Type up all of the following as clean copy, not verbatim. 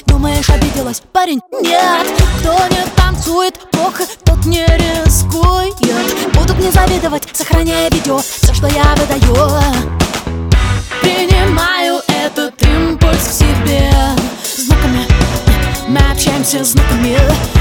Думаешь, обиделась? Парень, нет. Кто не танцует плохо, тот не рискует. Будут не завидовать, сохраняя видео все, что я выдаю. Принимаю этот импульс к себе. Знаками мы общаемся знаками.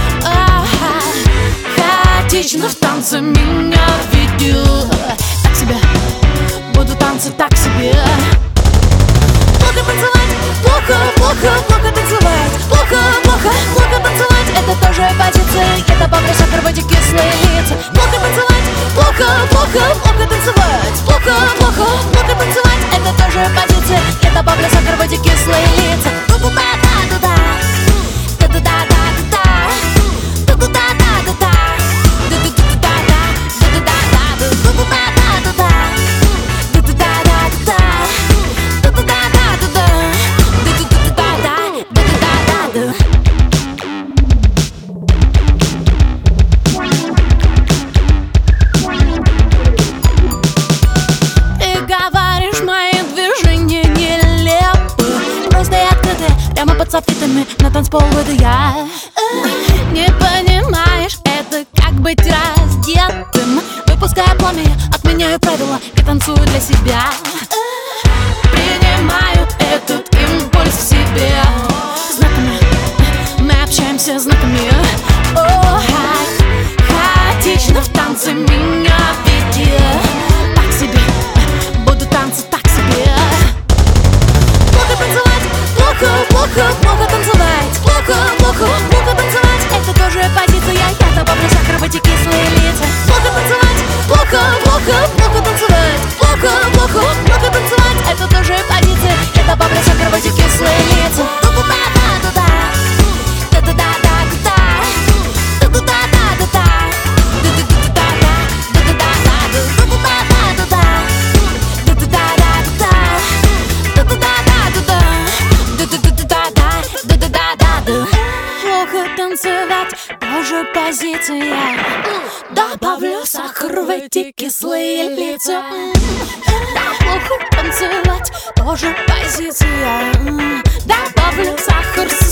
Хаотично в танце меня ведет. Так себе, буду танцы так себе. Плохо танцевать, плохо, плохо, плохо танцевать. Плохо, плохо, плохо танцевать. Это тоже позиция, это бабля, сахар, водик, кислые лица. Плохо танцевать, плохо, плохо, плохо танцевать. Плохо, плохо, плохо танцевать. Это тоже позиция, это бабля, сахар, водик, кислые лица. Ту-ту-та-та-та-та, та-та-та-та-та, ту-ту-та-та-та-та, ту-ту-та-та-та, ту-ту-та-та-та-та, под софитами на танцпол выйду я. Не понимаешь, это как быть раздетым. Выпуская пламя, отменяю правила и танцую для себя. Принимаю этот импульс в себе. Знаками мы общаемся знаками. Хаотично в танце меня ведет. Так себе, буду танцы так себе. Плохо танцевать, плохо, плохо, плохо танцевать. Плохо, плохо, плохо танцевать. Это тоже позиция, я добавлю сахар в эти кислые лица. Плохо танцевать, плохо, плохо, плохо танцевать. Плохо, плохо, плохо танцевать. Это тоже позиция, я добавлю сахар в эти кислые лица. Ту-ту-та-та-та-та, та-та-та-та-та, та-та-та-та-та, плохо танцевать, тоже позиция. Добавлю сахар в эти кислые лица. Плохо танцевать, тоже позиция. Добавлю сахар.